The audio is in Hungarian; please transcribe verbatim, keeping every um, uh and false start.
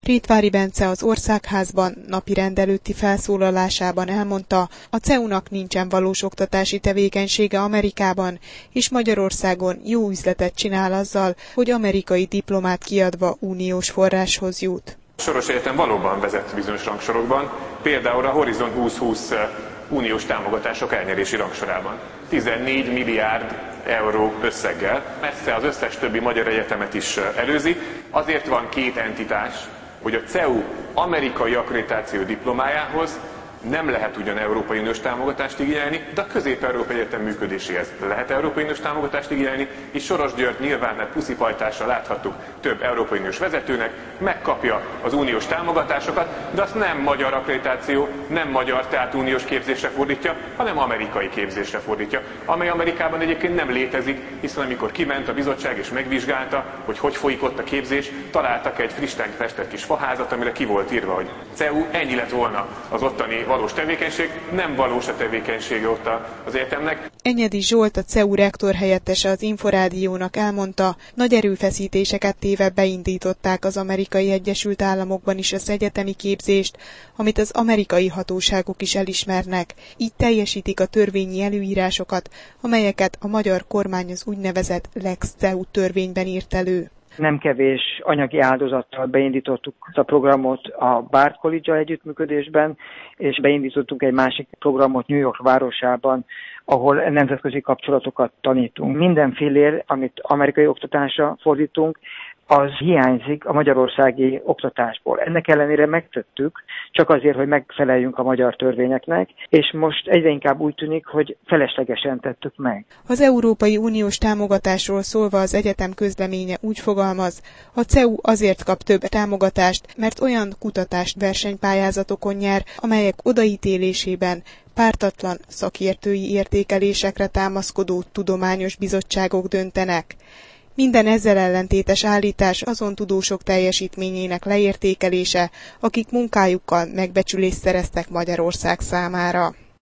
Rétvári Bence az Országházban napirend előtti felszólalásában elmondta, a cé e u-nak nincsen valós oktatási tevékenysége Amerikában, és Magyarországon jó üzletet csinál azzal, hogy amerikai diplomát kiadva uniós forráshoz jut. A Soros Egyetem valóban vezet bizonyos rangsorokban, például a Horizont húsz-húsz uniós támogatások elnyerési rangsorában. tizennégy milliárd euró összeggel, messze az összes többi magyar egyetemet is előzi. Azért van két entitás, hogy a cé e u amerikai akkreditáció diplomájához nem lehet ugyan Európai Uniós támogatást igényelni, de a Közép-Európai Egyetem működéséhez lehet Európai Uniós támogatást igényelni, és Soros György nyilván, mert puszipajtásra láthattuk több Európai Uniós vezetőnek, megkapja az uniós támogatásokat, de azt nem magyar akkreditáció, nem magyar, tehát uniós képzésre fordítja, hanem amerikai képzésre fordítja, amely Amerikában egyébként nem létezik, hiszen amikor kiment a bizottság és megvizsgálta, hogy hogy folyik ott a képzés, találtak egy fristen festett kis faházat, amire ki volt írva, hogy cé e u, ennyi lett volna az ottani valós tevékenység, nem valós a tevékenysége ott az egyetemnek. Enyedi Zsolt, a cé e u rektor helyettese az Inforádiónak elmondta, nagy erőfeszítéseket téve beindították az Amerikai Egyesült Államokban is az egyetemi képzést, amit az amerikai hatóságok is elismernek. Így teljesítik a törvényi előírásokat, amelyeket a magyar kormány az úgynevezett Lex cé e u törvényben írt elő. Nem kevés anyagi áldozattal beindítottuk a programot a Bard College-al együttműködésben, és beindítottunk egy másik programot New York városában, ahol nemzetközi kapcsolatokat tanítunk. Minden fillér, amit amerikai oktatásra fordítunk, az hiányzik a magyarországi oktatásból. Ennek ellenére megtettük, csak azért, hogy megfeleljünk a magyar törvényeknek, és most egyre inkább úgy tűnik, hogy feleslegesen tettük meg. Az Európai Uniós támogatásról szólva az egyetem közleménye úgy fogalmaz, a cé e u azért kap több támogatást, mert olyan kutatást versenypályázatokon nyer, amelyek odaítélésében pártatlan szakértői értékelésekre támaszkodó tudományos bizottságok döntenek. Minden ezzel ellentétes állítás azon tudósok teljesítményének leértékelése, akik munkájukkal megbecsülést szereztek Magyarország számára.